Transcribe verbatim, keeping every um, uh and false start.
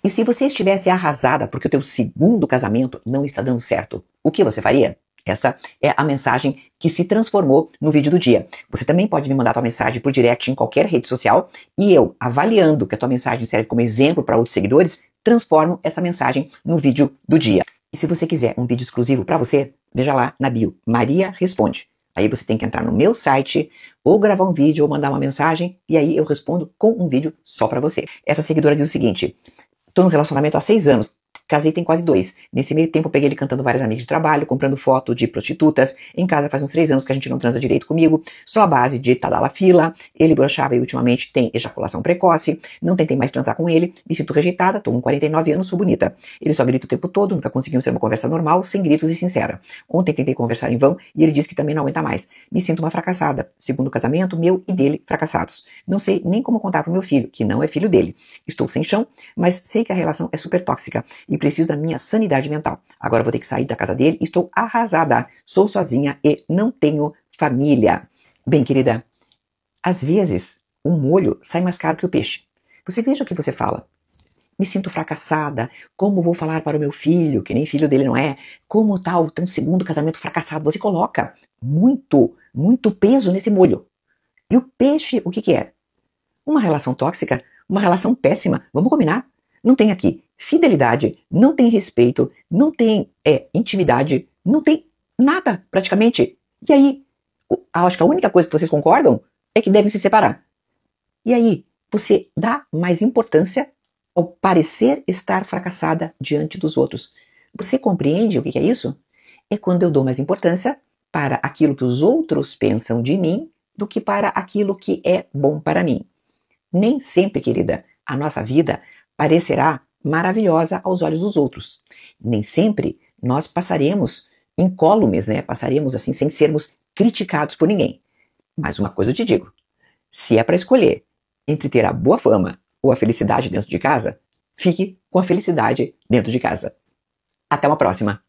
E se você estivesse arrasada porque o teu segundo casamento não está dando certo, o que você faria? Essa é a mensagem que se transformou no vídeo do dia. Você também pode me mandar tua mensagem por direct em qualquer rede social e eu, avaliando que a tua mensagem serve como exemplo para outros seguidores, transformo essa mensagem no vídeo do dia. E se você quiser um vídeo exclusivo para você, veja lá na bio, Maria Responde. Aí você tem que entrar no meu site, ou gravar um vídeo, ou mandar uma mensagem, e aí eu respondo com um vídeo só para você. Essa seguidora diz o seguinte: tô num relacionamento há seis anos. Casei tem quase dois. Nesse meio tempo eu peguei ele cantando várias amigas de trabalho, comprando foto de prostitutas. Em casa faz uns três anos que a gente não transa direito comigo. Só a base de tadala fila. Ele broxava e ultimamente tem ejaculação precoce. Não tentei mais transar com ele. Me sinto rejeitada. Tô com quarenta e nove anos, sou bonita. Ele só grita o tempo todo. Nunca conseguimos ter uma conversa normal, sem gritos e sincera. Ontem tentei conversar em vão e ele disse que também não aguenta mais. Me sinto uma fracassada. Segundo casamento, meu e dele fracassados. Não sei nem como contar pro meu filho, que não é filho dele. Estou sem chão, mas sei que a relação é super tóxica. E preciso da minha sanidade mental. Agora vou ter que sair da casa dele e estou arrasada. Sou sozinha e não tenho família. Bem, querida, às vezes um molho sai mais caro que o peixe. Você veja o que você fala. Me sinto fracassada. Como vou falar para o meu filho, que nem filho dele não é? Como tá o teu segundo casamento fracassado? Você coloca muito, muito peso nesse molho. E o peixe, o que que é? Uma relação tóxica, uma relação péssima. Vamos combinar? Não tem aqui fidelidade, não tem respeito, não tem é, intimidade, não tem nada praticamente. E aí, acho que a única coisa que vocês concordam é que devem se separar. E aí, você dá mais importância ao parecer estar fracassada diante dos outros. Você compreende o que é isso? É quando eu dou mais importância para aquilo que os outros pensam de mim do que para aquilo que é bom para mim. Nem sempre, querida, a nossa vida parecerá maravilhosa aos olhos dos outros. Nem sempre nós passaremos incólumes, né? Passaremos assim sem sermos criticados por ninguém. Mas uma coisa eu te digo, se é para escolher entre ter a boa fama ou a felicidade dentro de casa, fique com a felicidade dentro de casa. Até uma próxima!